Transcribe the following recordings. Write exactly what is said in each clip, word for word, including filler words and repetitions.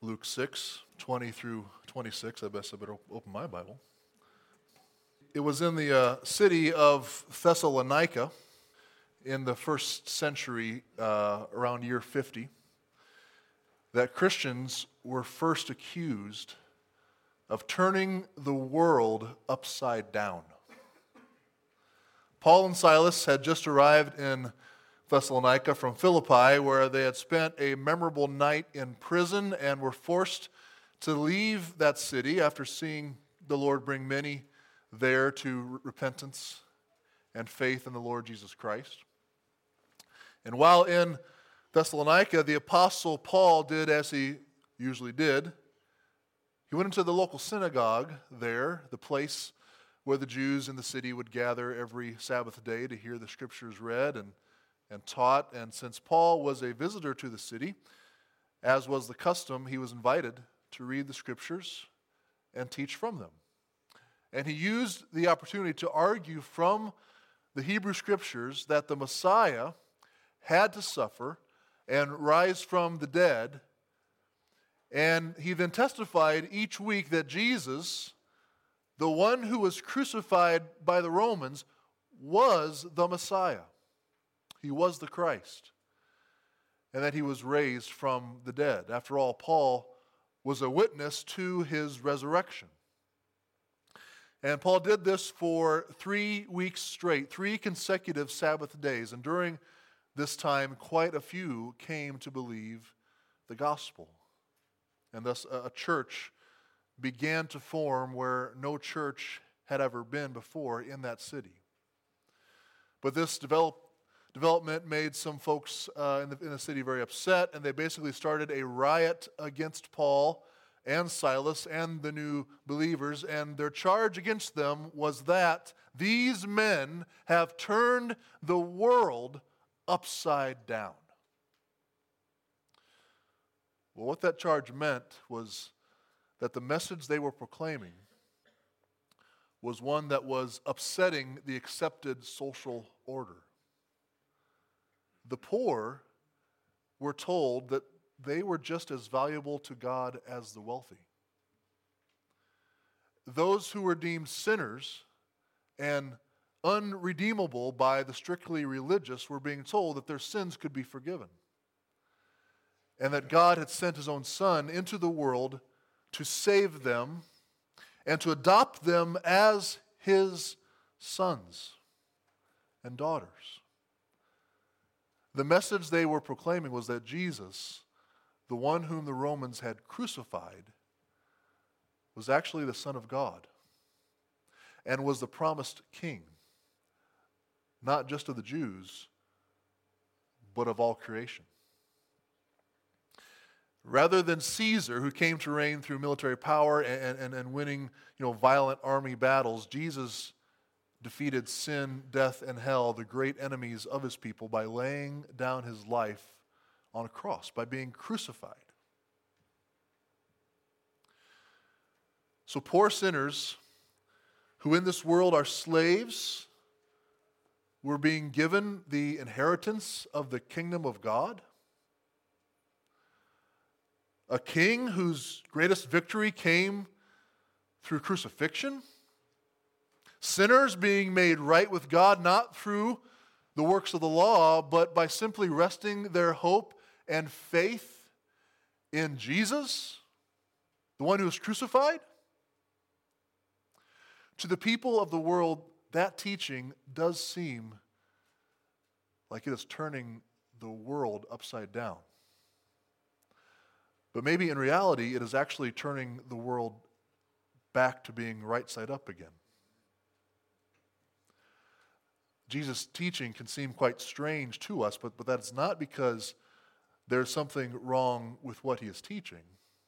Luke six, twenty through twenty-six. I guess I better open my Bible. It was in the uh, city of Thessalonica in the first century, uh, around year fifty, that Christians were first accused of turning the world upside down. Paul and Silas had just arrived in Thessalonica from Philippi, where they had spent a memorable night in prison and were forced to leave that city after seeing the Lord bring many there to repentance and faith in the Lord Jesus Christ. And while in Thessalonica, the Apostle Paul did as he usually did. He went into the local synagogue there, the place where the Jews in the city would gather every Sabbath day to hear the Scriptures read and, and taught. And since Paul was a visitor to the city, as was the custom, he was invited to read the Scriptures and teach from them. And he used the opportunity to argue from the Hebrew Scriptures that the Messiah had to suffer and rise from the dead. And he then testified each week that Jesus, the one who was crucified by the Romans, was the Messiah. He was the Christ. And that he was raised from the dead. After all, Paul was a witness to his resurrection. And Paul did this for three weeks straight, three consecutive Sabbath days. And during this time, quite a few came to believe the gospel. And thus a church began to form where no church had ever been before in that city. But this develop, development made some folks uh, in, the, in the city very upset, and they basically started a riot against Paul and Silas and the new believers, and their charge against them was that these men have turned the world upside down. Well, what that charge meant was that the message they were proclaiming was one that was upsetting the accepted social order. The poor were told that they were just as valuable to God as the wealthy. Those who were deemed sinners and unredeemable by the strictly religious were being told that their sins could be forgiven, and that God had sent his own Son into the world to save them and to adopt them as his sons and daughters. The message they were proclaiming was that Jesus, the one whom the Romans had crucified, was actually the Son of God and was the promised king, not just of the Jews, but of all creation. Rather than Caesar, who came to reign through military power and, and, and winning, you know, violent army battles, Jesus defeated sin, death, and hell, the great enemies of his people, by laying down his life on a cross, by being crucified. So poor sinners who in this world are slaves were being given the inheritance of the kingdom of God. A king whose greatest victory came through crucifixion. Sinners being made right with God not through the works of the law, but by simply resting their hope and faith in Jesus, the one who was crucified. To the people of the world, that teaching does seem like it is turning the world upside down. But maybe in reality, it is actually turning the world back to being right side up again. Jesus' teaching can seem quite strange to us, but, but that's not because there's something wrong with what he is teaching.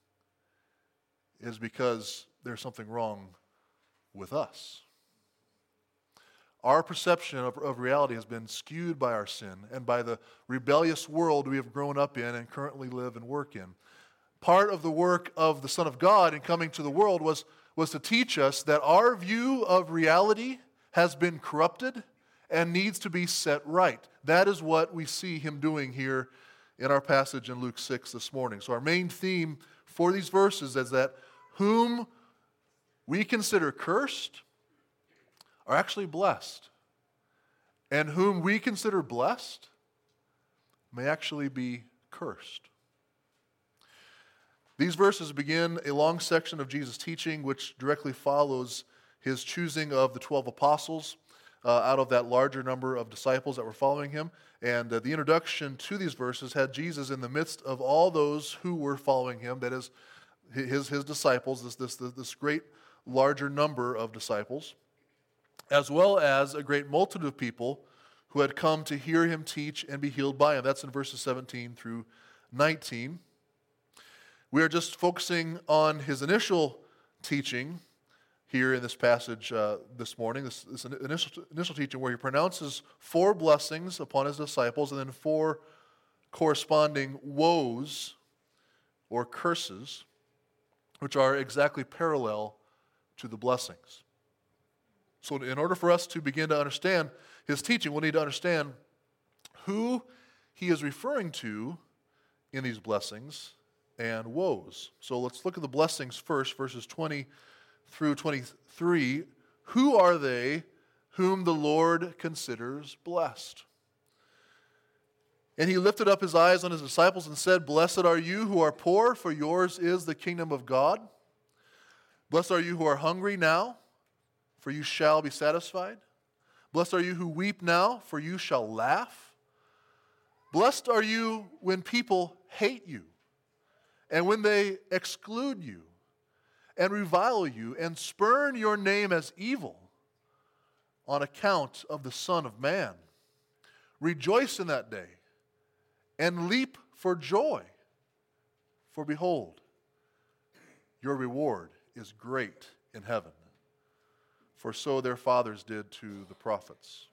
It is because there's something wrong with us. Our perception of, of reality has been skewed by our sin and by the rebellious world we have grown up in and currently live and work in. Part of the work of the Son of God in coming to the world was, was to teach us that our view of reality has been corrupted and needs to be set right. That is what we see him doing here in our passage in Luke six this morning. So our main theme for these verses is that whom we consider cursed are actually blessed, and whom we consider blessed may actually be cursed. These verses begin a long section of Jesus' teaching, which directly follows his choosing of the twelve apostles uh, out of that larger number of disciples that were following him. And uh, the introduction to these verses had Jesus in the midst of all those who were following him, that is, his, his disciples, this, this, this great larger number of disciples, as well as a great multitude of people who had come to hear him teach and be healed by him. That's in verses seventeen through nineteen. We are just focusing on his initial teaching here in this passage uh, this morning, this, this initial, initial teaching where he pronounces four blessings upon his disciples and then four corresponding woes or curses, which are exactly parallel to the blessings. So in order for us to begin to understand his teaching, we'll need to understand who he is referring to in these blessings and woes. So let's look at the blessings first, verses twenty through twenty-three. Who are they whom the Lord considers blessed? And he lifted up his eyes on his disciples and said, Blessed are you who are poor, for yours is the kingdom of God. Blessed are you who are hungry now, for you shall be satisfied. Blessed are you who weep now, for you shall laugh. Blessed are you when people hate you, and when they exclude you, and revile you, and spurn your name as evil on account of the Son of Man. Rejoice in that day, and leap for joy, for behold, your reward is great in heaven, for so their fathers did to the prophets.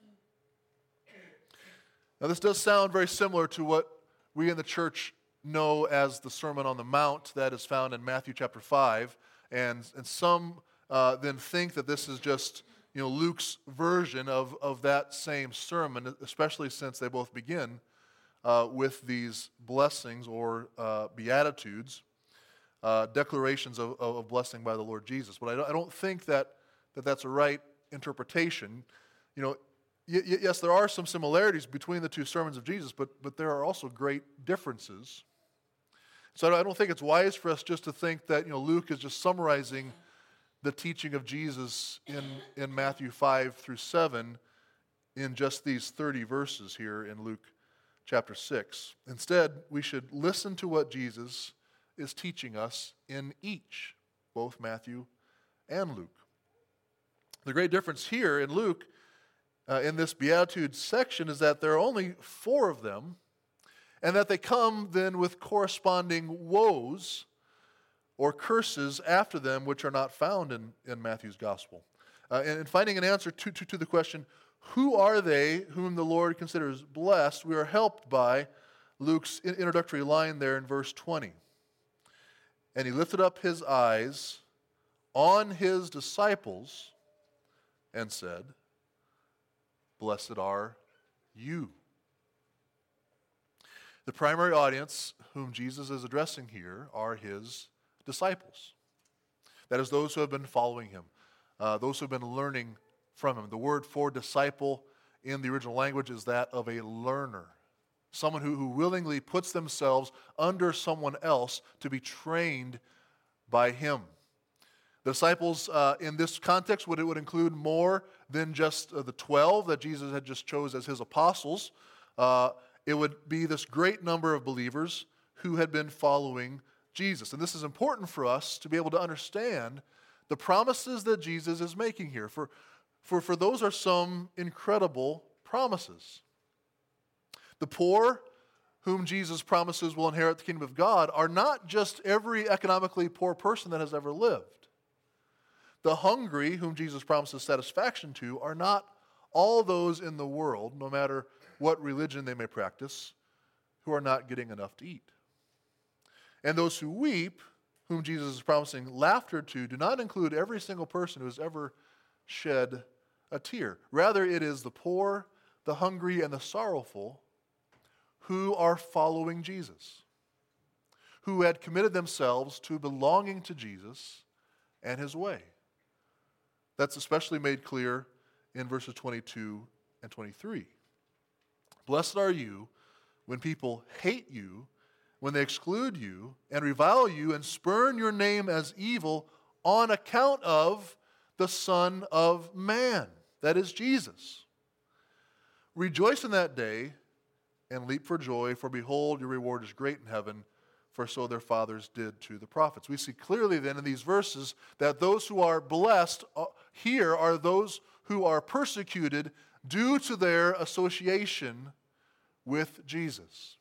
Now this does sound very similar to what we in the church know as the Sermon on the Mount that is found in Matthew chapter five, and, and some uh, then think that this is just you know Luke's version of, of that same sermon, especially since they both begin uh, with these blessings or uh, beatitudes, uh, declarations of, of blessing by the Lord Jesus. But I don't, I don't think that, that that's a right interpretation. You know, y- y- yes, there are some similarities between the two sermons of Jesus, but, but there are also great differences. So I don't think it's wise for us just to think that you know Luke is just summarizing the teaching of Jesus in, in Matthew five through seven in just these thirty verses here in Luke chapter six. Instead, we should listen to what Jesus is teaching us in each, both Matthew and Luke. The great difference here in Luke, uh, in this Beatitudes section, is that there are only four of them, and that they come then with corresponding woes or curses after them, which are not found in, in Matthew's gospel. Uh, and in finding an answer to, to, to the question, who are they whom the Lord considers blessed, we are helped by Luke's introductory line there in verse twenty. And he lifted up his eyes on his disciples and said, Blessed are you. The primary audience whom Jesus is addressing here are his disciples. That is, those who have been following him, uh, those who have been learning from him. The word for disciple in the original language is that of a learner, someone who, who willingly puts themselves under someone else to be trained by him. The disciples uh, in this context would, it would include more than just uh, the twelve that Jesus had just chose as his apostles. Uh, It would be this great number of believers who had been following Jesus. And this is important for us to be able to understand the promises that Jesus is making here. For, for, for those are some incredible promises. The poor, whom Jesus promises will inherit the kingdom of God, are not just every economically poor person that has ever lived. The hungry, whom Jesus promises satisfaction to, are not all those in the world, no matter what religion they may practice, who are not getting enough to eat. And those who weep, whom Jesus is promising laughter to, do not include every single person who has ever shed a tear. Rather, it is the poor, the hungry, and the sorrowful who are following Jesus, who had committed themselves to belonging to Jesus and his way. That's especially made clear in verses twenty-two and twenty-three. Blessed are you when people hate you, when they exclude you and revile you and spurn your name as evil on account of the Son of Man, that is Jesus. Rejoice in that day and leap for joy, for behold, your reward is great in heaven, for so their fathers did to the prophets. We see clearly then in these verses that those who are blessed here are those who are persecuted due to their association with Jesus.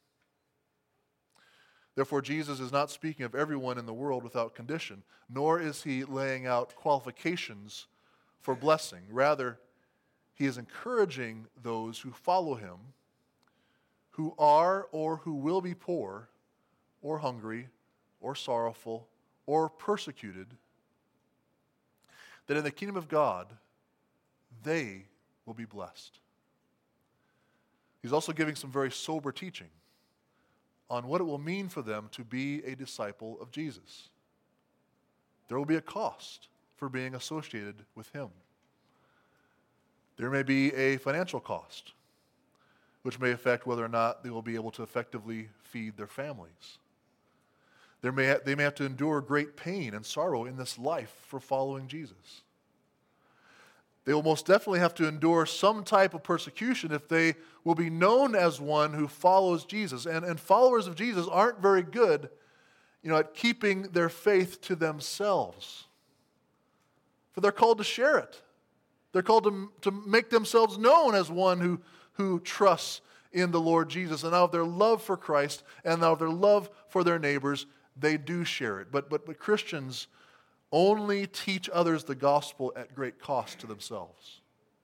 Therefore, Jesus is not speaking of everyone in the world without condition, nor is he laying out qualifications for blessing. Rather, he is encouraging those who follow him, who are or who will be poor, or hungry, or sorrowful, or persecuted, that in the kingdom of God, they will be blessed. He's also giving some very sober teaching on what it will mean for them to be a disciple of Jesus. There will be a cost for being associated with him. There may be a financial cost, which may affect whether or not they will be able to effectively feed their families. There may ha- they may have to endure great pain and sorrow in this life for following Jesus. They will most definitely have to endure some type of persecution if they will be known as one who follows Jesus. And, and followers of Jesus aren't very good, you know, at keeping their faith to themselves. For they're called to share it. They're called to, to make themselves known as one who, who trusts in the Lord Jesus. And out of their love for Christ and out of their love for their neighbors, they do share it. But, but, but Christians only teach others the gospel at great cost to themselves.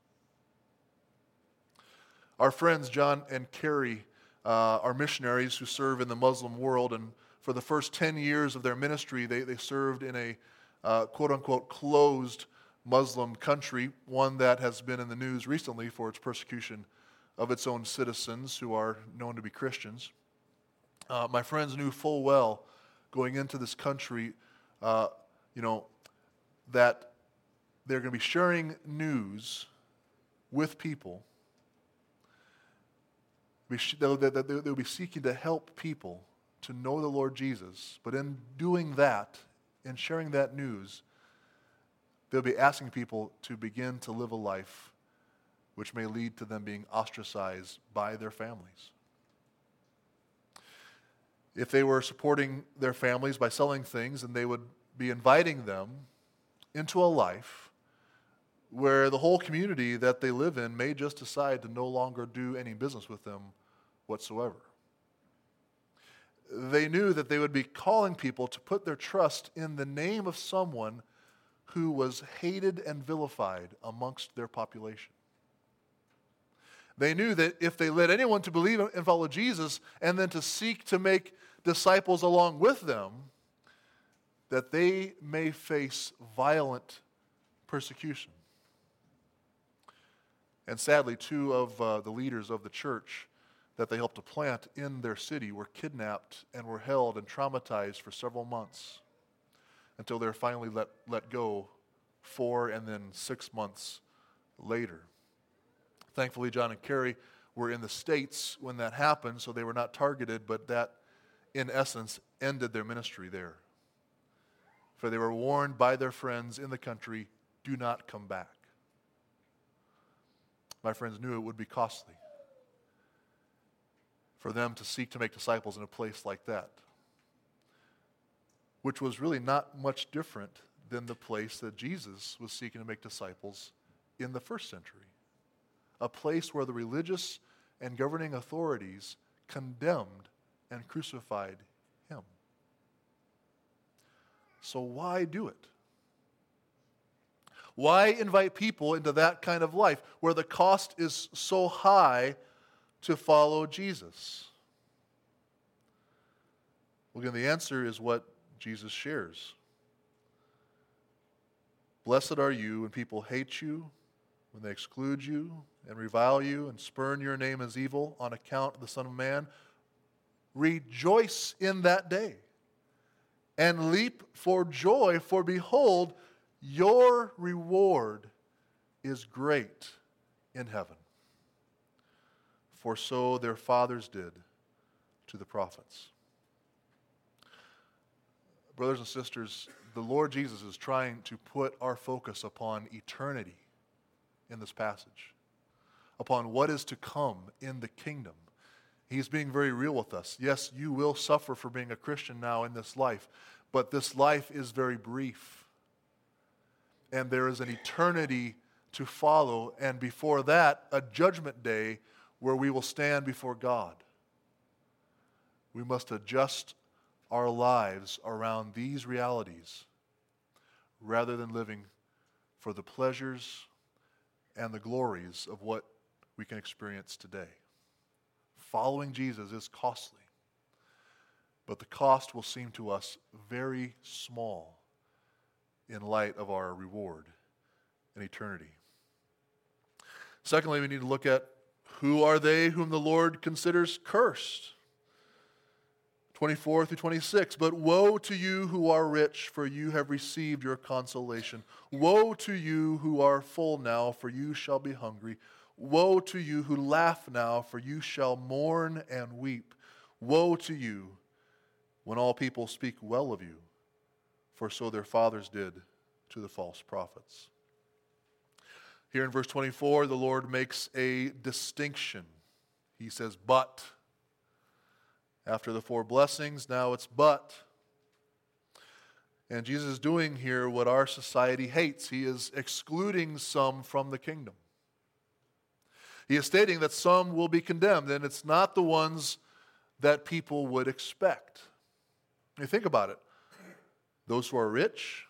Our friends John and Carrie uh, are missionaries who serve in the Muslim world, and for the first ten years of their ministry, they, they served in a uh, quote-unquote closed Muslim country, one that has been in the news recently for its persecution of its own citizens who are known to be Christians. Uh, my friends knew full well going into this country uh, you know, that they're going to be sharing news with people. They'll, they'll be seeking to help people to know the Lord Jesus. But in doing that, in sharing that news, they'll be asking people to begin to live a life which may lead to them being ostracized by their families. If they were supporting their families by selling things, and they would be inviting them into a life where the whole community that they live in may just decide to no longer do any business with them whatsoever. They knew that they would be calling people to put their trust in the name of someone who was hated and vilified amongst their population. They knew that if they led anyone to believe and follow Jesus and then to seek to make disciples along with them, that they may face violent persecution. And sadly, two of uh, the leaders of the church that they helped to plant in their city were kidnapped and were held and traumatized for several months until they were finally let, let go four and then six months later. Thankfully, John and Carrie were in the States when that happened, so they were not targeted, but that, in essence, ended their ministry there. For they were warned by their friends in the country, do not come back. My friends knew it would be costly for them to seek to make disciples in a place like that, which was really not much different than the place that Jesus was seeking to make disciples in the first century, a place where the religious and governing authorities condemned and crucified him. So why do it? Why invite people into that kind of life where the cost is so high to follow Jesus? Well, again, the answer is what Jesus shares. Blessed are you when people hate you, when they exclude you and revile you and spurn your name as evil on account of the Son of Man. Rejoice in that day. and leap for joy, for behold, your reward is great in heaven. For so their fathers did to the prophets. Brothers and sisters, the Lord Jesus is trying to put our focus upon eternity in this passage, upon what is to come in the kingdom. He's being very real with us. Yes, you will suffer for being a Christian now in this life, but this life is very brief. And there is an eternity to follow, and before that, a judgment day where we will stand before God. We must adjust our lives around these realities rather than living for the pleasures and the glories of what we can experience today. Following Jesus is costly, but the cost will seem to us very small in light of our reward in eternity. Secondly, we need to look at who are they whom the Lord considers cursed. twenty-four through twenty-six, but woe to you who are rich, for you have received your consolation. Woe to you who are full now, for you shall be hungry. Woe to you who laugh now, for you shall mourn and weep. Woe to you when all people speak well of you, for so their fathers did to the false prophets. Here in verse twenty-four, the Lord makes a distinction. He says, but. After the four blessings, now it's but. And Jesus is doing here what our society hates. He is excluding some from the kingdom. He is stating that some will be condemned, and it's not the ones that people would expect. You think about it. Those who are rich,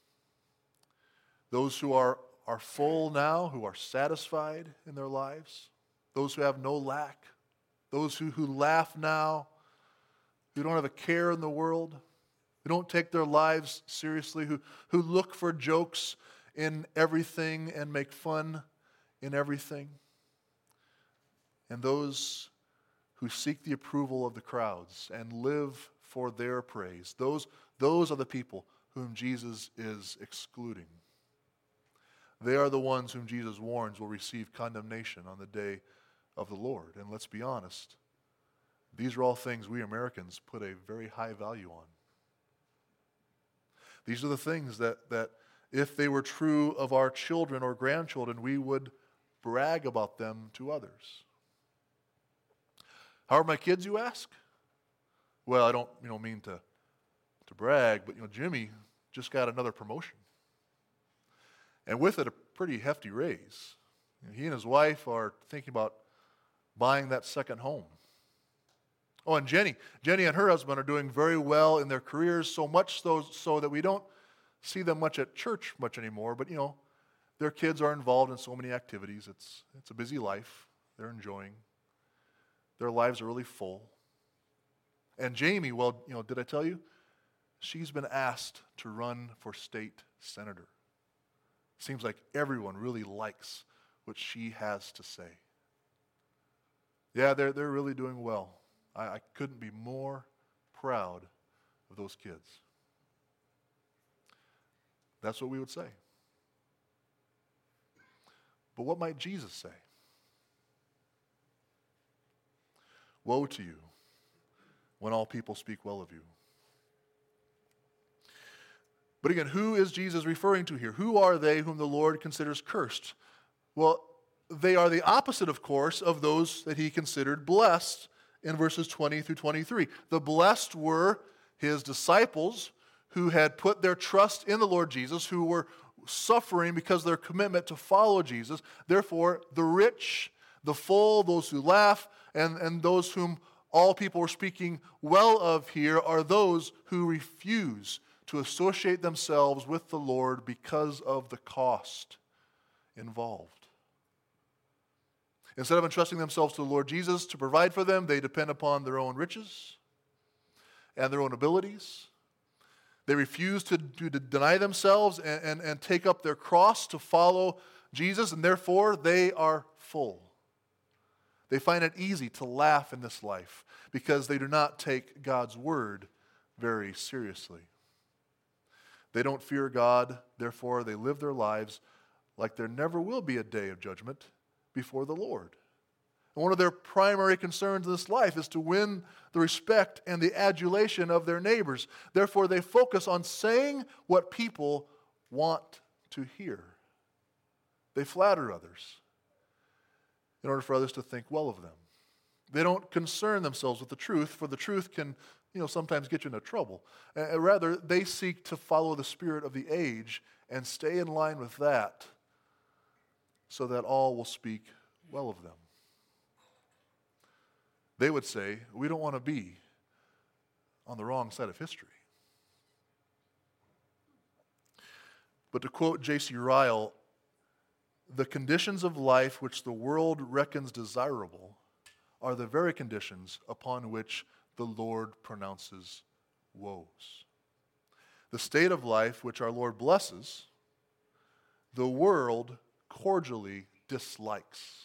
those who are, are full now, who are satisfied in their lives, those who have no lack, those who, who laugh now, who don't have a care in the world, who don't take their lives seriously, who, who look for jokes in everything and make fun in everything. And those who seek the approval of the crowds and live for their praise. Those, those are the people whom Jesus is excluding. They are the ones whom Jesus warns will receive condemnation on the day of the Lord. And let's be honest, these are all things we Americans put a very high value on. These are the things that, that if they were true of our children or grandchildren, we would brag about them to others. How are my kids, you ask? Well, I don't you know, mean to, to brag, but you know, Jimmy just got another promotion. And with it, a pretty hefty raise. You know, he and his wife are thinking about buying that second home. Oh, and Jenny. Jenny and her husband are doing very well in their careers, so much so, so that we don't see them much at church much anymore. But, you know, their kids are involved in so many activities. It's, it's a busy life. They're enjoying. Their lives are really full. And Jamie, well, you know, did I tell you? She's been asked to run for state senator. Seems like everyone really likes what she has to say. Yeah, they're, they're really doing well. I, I couldn't be more proud of those kids. That's what we would say. But what might Jesus say? Woe to you when all people speak well of you. But again, who is Jesus referring to here? Who are they whom the Lord considers cursed? Well, they are the opposite, of course, of those that he considered blessed in verses twenty through twenty-three. The blessed were his disciples who had put their trust in the Lord Jesus, who were suffering because of their commitment to follow Jesus. Therefore, the rich, the full, those who laugh, and, and those whom all people are speaking well of here are those who refuse to associate themselves with the Lord because of the cost involved. Instead of entrusting themselves to the Lord Jesus to provide for them, they depend upon their own riches and their own abilities. They refuse to, to, to deny themselves and, and, and take up their cross to follow Jesus, and therefore they are full. They find it easy to laugh in this life because they do not take God's word very seriously. They don't fear God, therefore they live their lives like there never will be a day of judgment before the Lord. And one of their primary concerns in this life is to win the respect and the adulation of their neighbors. Therefore, they focus on saying what people want to hear. They flatter others in order for others to think well of them. They don't concern themselves with the truth, for the truth can, you know, sometimes get you into trouble. Uh, rather, they seek to follow the spirit of the age and stay in line with that so that all will speak well of them. They would say, we don't want to be on the wrong side of history. But to quote J C Ryle, the conditions of life which the world reckons desirable are the very conditions upon which the Lord pronounces woes. The state of life which our Lord blesses, the world cordially dislikes.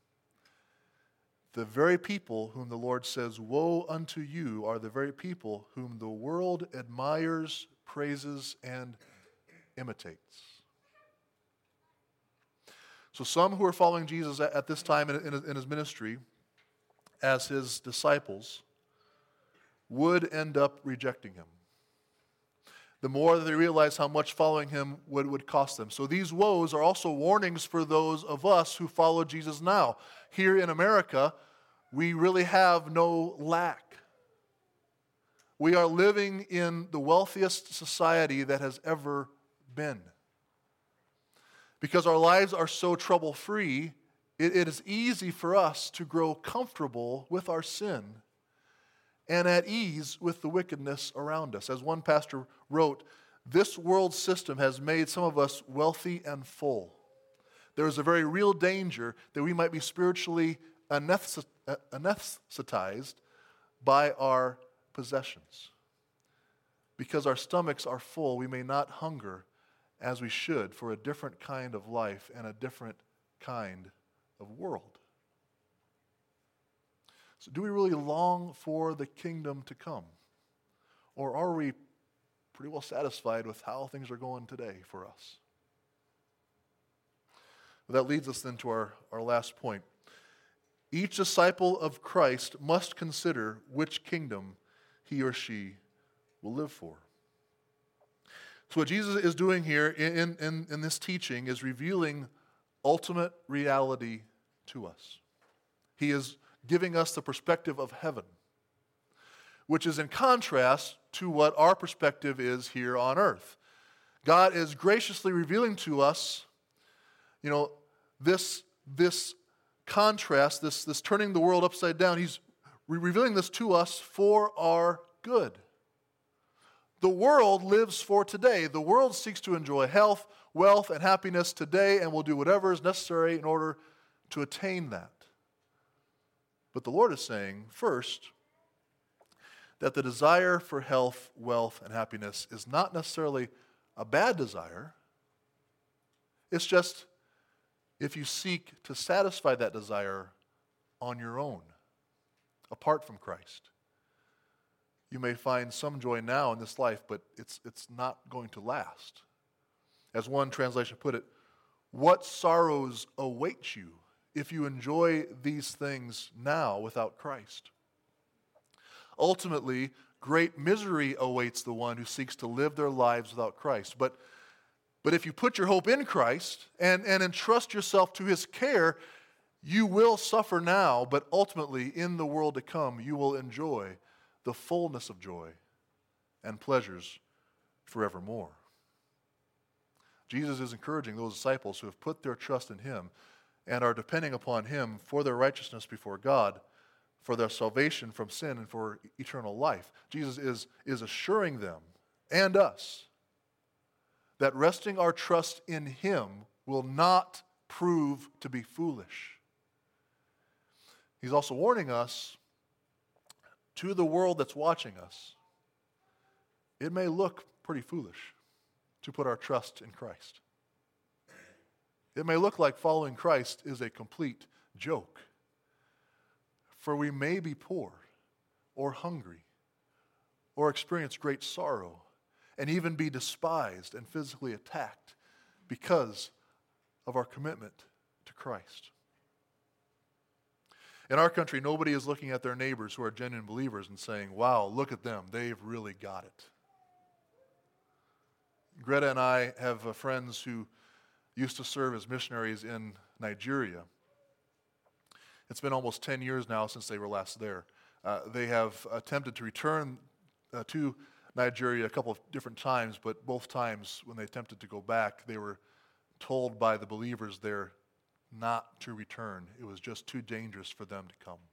The very people whom the Lord says, woe unto you, are the very people whom the world admires, praises, and imitates. So some who are following Jesus at this time in his ministry as his disciples would end up rejecting him. The more that they realize how much following him would, would cost them. So these woes are also warnings for those of us who follow Jesus now. Here in America, we really have no lack. We are living in the wealthiest society that has ever been. Because our lives are so trouble-free, it, it is easy for us to grow comfortable with our sin and at ease with the wickedness around us. As one pastor wrote, this world system has made some of us wealthy and full. There is a very real danger that we might be spiritually anesthetized by our possessions. Because our stomachs are full, we may not hunger as we should for a different kind of life and a different kind of world. So do we really long for the kingdom to come? Or are we pretty well satisfied with how things are going today for us? Well, that leads us then to our, our last point. Each disciple of Christ must consider which kingdom he or she will live for. So what Jesus is doing here in, in, in this teaching is revealing ultimate reality to us. He is giving us the perspective of heaven, which is in contrast to what our perspective is here on earth. God is graciously revealing to us, you know, this, this contrast, this, this turning the world upside down. He's re- revealing this to us for our good. The world lives for today. The world seeks to enjoy health, wealth, and happiness today and will do whatever is necessary in order to attain that. But the Lord is saying, first, that the desire for health, wealth, and happiness is not necessarily a bad desire. It's just if you seek to satisfy that desire on your own, apart from Christ. You may find some joy now in this life, but it's, it's not going to last. As one translation put it, what sorrows await you if you enjoy these things now without Christ? Ultimately, great misery awaits the one who seeks to live their lives without Christ. But, but if you put your hope in Christ and, and entrust yourself to his care, you will suffer now, but ultimately in the world to come, you will enjoy the fullness of joy and pleasures forevermore. Jesus is encouraging those disciples who have put their trust in him and are depending upon him for their righteousness before God, for their salvation from sin, and for eternal life. Jesus is, is assuring them and us that resting our trust in him will not prove to be foolish. He's also warning us, to the world that's watching us, it may look pretty foolish to put our trust in Christ. It may look like following Christ is a complete joke. For we may be poor or hungry or experience great sorrow and even be despised and physically attacked because of our commitment to Christ. In our country, nobody is looking at their neighbors who are genuine believers and saying, wow, look at them, they've really got it. Greta and I have uh, friends who used to serve as missionaries in Nigeria. It's been almost ten years now since they were last there. Uh, they have attempted to return uh, to Nigeria a couple of different times, but both times when they attempted to go back, they were told by the believers there not to return. It was just too dangerous for them to come.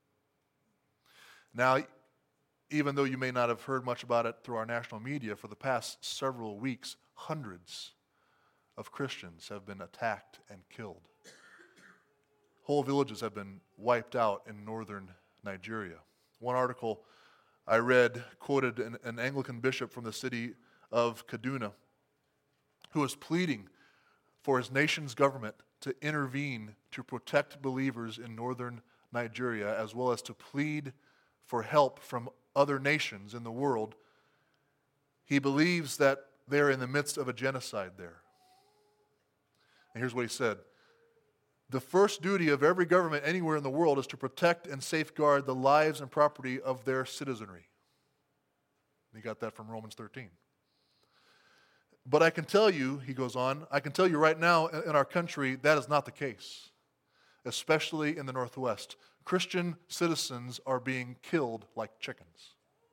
Now, even though you may not have heard much about it through our national media, for the past several weeks, hundreds of Christians have been attacked and killed. Whole villages have been wiped out in northern Nigeria. One article I read quoted an, an Anglican bishop from the city of Kaduna who was pleading for his nation's government to intervene to protect believers in northern Nigeria, as well as to plead for help from other nations in the world. He believes that they're in the midst of a genocide there. And here's what he said. The first duty of every government anywhere in the world is to protect and safeguard the lives and property of their citizenry. He got that from Romans thirteen. But I can tell you, he goes on, I can tell you right now in our country that is not the case, especially in the Northwest. Christian citizens are being killed like chickens.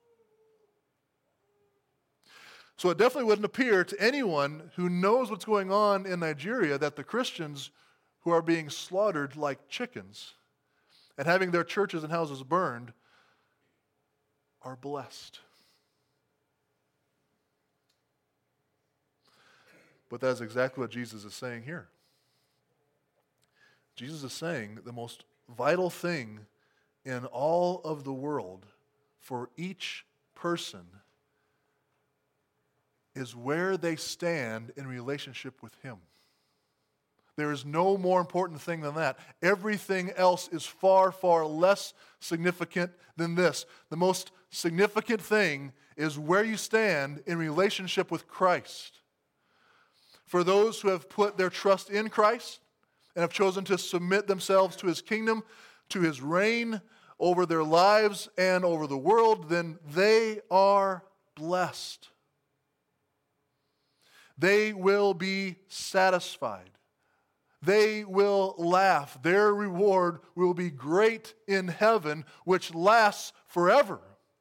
So it definitely wouldn't appear to anyone who knows what's going on in Nigeria that the Christians who are being slaughtered like chickens and having their churches and houses burned are blessed. But that is exactly what Jesus is saying here. Jesus is saying the most vital thing in all of the world for each person is where they stand in relationship with Him. There is no more important thing than that. Everything else is far, far less significant than this. The most significant thing is where you stand in relationship with Christ. For those who have put their trust in Christ and have chosen to submit themselves to His kingdom, to His reign over their lives and over the world, then they are blessed. They will be satisfied. They will laugh. Their reward will be great in heaven, which lasts forever.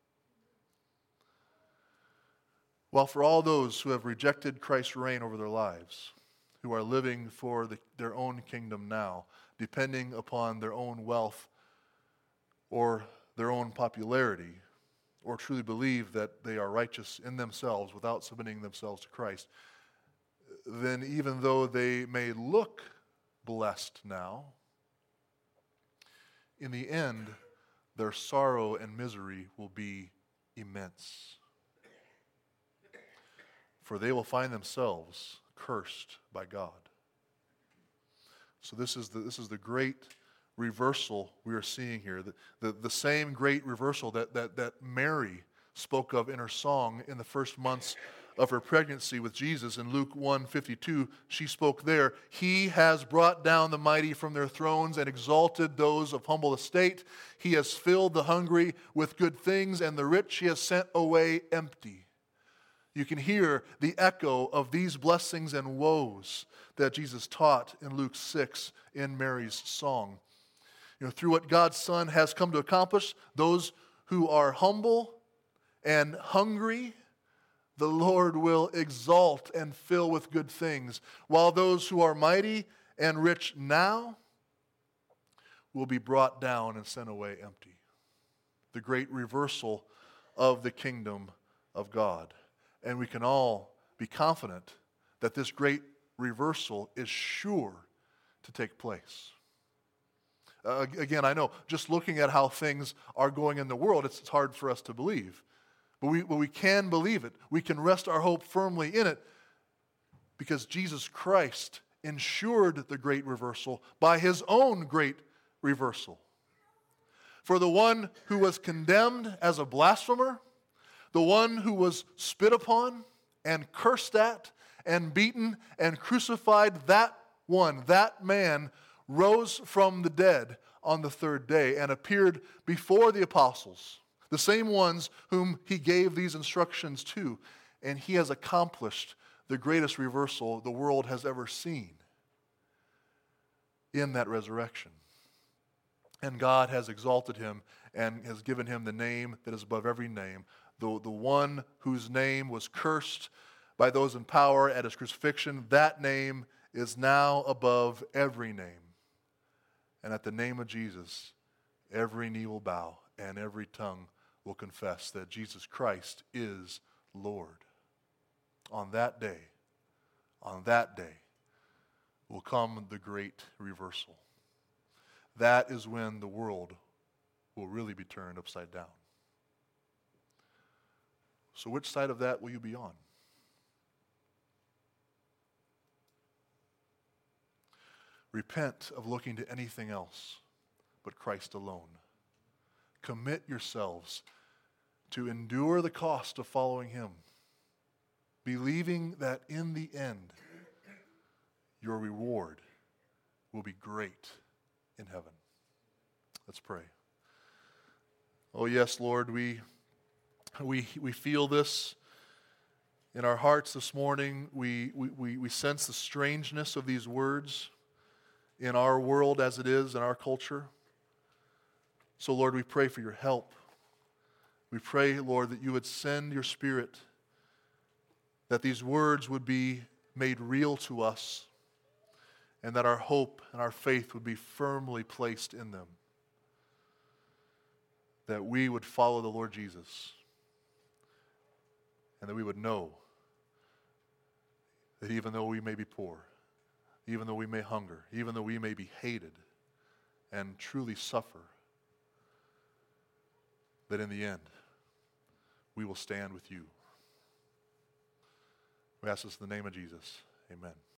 While for all those who have rejected Christ's reign over their lives, who are living for the, their own kingdom now, depending upon their own wealth or their own popularity, or truly believe that they are righteous in themselves without submitting themselves to Christ, then even though they may look blessed now, in the end, their sorrow and misery will be immense. For they will find themselves cursed by God. So this is the, this is the great reversal we are seeing here. The, the, the same great reversal that, that, that Mary spoke of in her song in the first months of her pregnancy with Jesus in Luke one fifty-two, she spoke there, He has brought down the mighty from their thrones and exalted those of humble estate. He has filled the hungry with good things, and the rich He has sent away empty. You can hear the echo of these blessings and woes that Jesus taught in Luke six in Mary's song. You know, through what God's Son has come to accomplish, those who are humble and hungry, the Lord will exalt and fill with good things, while those who are mighty and rich now will be brought down and sent away empty. The great reversal of the kingdom of God. And we can all be confident that this great reversal is sure to take place. Uh, again, I know, just looking at how things are going in the world, it's, it's hard for us to believe. But we, but we can believe it. We can rest our hope firmly in it because Jesus Christ ensured the great reversal by His own great reversal. For the one who was condemned as a blasphemer, the one who was spit upon, and cursed at and beaten and crucified, that one, that man, rose from the dead on the third day and appeared before the apostles, the same ones whom he gave these instructions to. And he has accomplished the greatest reversal the world has ever seen in that resurrection. And God has exalted him and has given him the name that is above every name. The, the one whose name was cursed by those in power at his crucifixion, that name is now above every name. And at the name of Jesus, every knee will bow and every tongue will confess that Jesus Christ is Lord. On that day, on that day, will come the great reversal. That is when the world will really be turned upside down. So which side of that will you be on? Repent of looking to anything else but Christ alone. Commit yourselves to endure the cost of following him, believing that in the end, your reward will be great in heaven. Let's pray. Oh yes, Lord, we, we, we feel this in our hearts this morning. We, we, we, we sense the strangeness of these words in our world as it is, in our culture. So Lord, we pray for your help. We pray, Lord, that you would send your Spirit, that these words would be made real to us, and that our hope and our faith would be firmly placed in them. That we would follow the Lord Jesus, and that we would know that even though we may be poor, even though we may hunger, even though we may be hated and truly suffer, that in the end, we will stand with you. We ask this in the name of Jesus. Amen.